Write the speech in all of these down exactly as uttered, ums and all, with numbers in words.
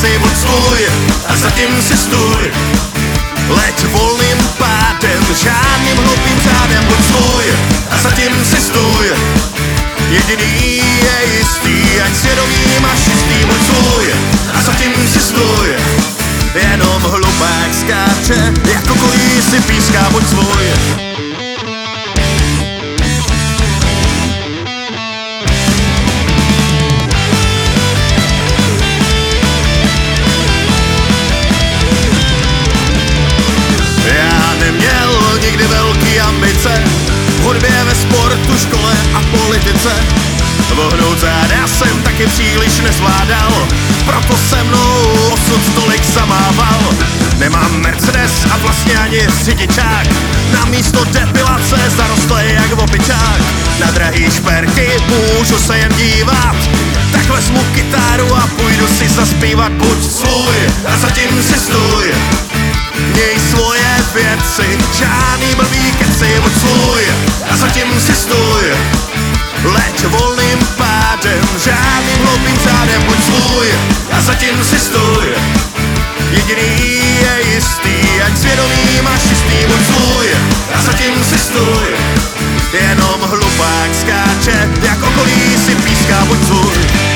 keci, buď svůj a zatím si stůj. Leď volným pádem, žádným hloupým řádem, buď svůj a zatím si stůj. Jediný je jistý, ať svědomí máš čistý, buď svůj a zatím si stůj. Jenom hlupák skáče, jako kolí si píská, buď svůj. Já neměl nikdy velký ambice, v hudbě, ve sportu, škole a politice. Vohnout záda jsem taky příliš nezvládal, proto se mnou osud tolik zamával. Nemám Mercedes a vlastně ani řidičák, na místo depilace zarostlej jak opičák. Na drahý šperky můžu se jen dívat, tak vezmu kytáru a půjdu si zaspívat. Buď svůj a zatím si stůj. Měj svoje věci, žádný blbý keci, buď svůj a zatím si stůj. Leď volným pádem, žádným hloupým řádem, buď svůj a zatím si stůj. Jediný je jistý, ať svědomí máš čistý, buď svůj a zatím si stůj. Jenom hlupák skáče, jak okolí si píská, buď svůj.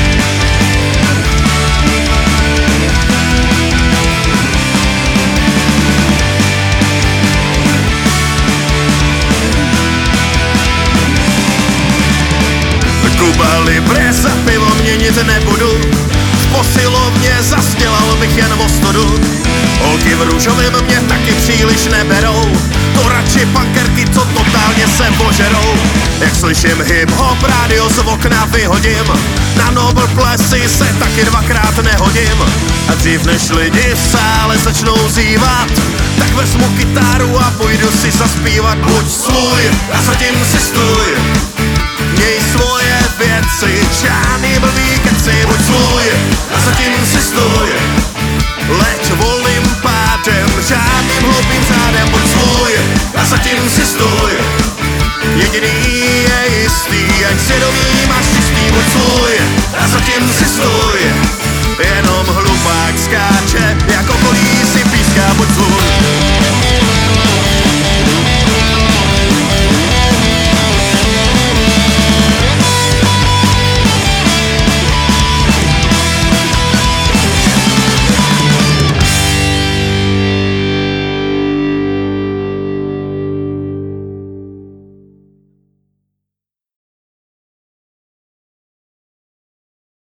Kuba Libre za pivo měnit nebudu, v posilovně zasdělal bych jen vostodu. Holky v růžovém mě taky příliš neberou, to radši pankerky, co totálně se požerou. Jak slyším hip-hop, rádio z okna vyhodím, na Nobel plesy se taky dvakrát nehodím. A dřív než lidi v sále začnou zývat, tak vezmu kytáru a půjdu si zaspívat. Buď svůj a zatím si stůj. Měj svoje věci, žádný blbý keci, buď svůj a zatím si stůj. Leď volným pádem, žádným hloupým řádem, buď svůj a zatím si stůj. Jediný je jistý, ať svědomí máš čistý, buď svůj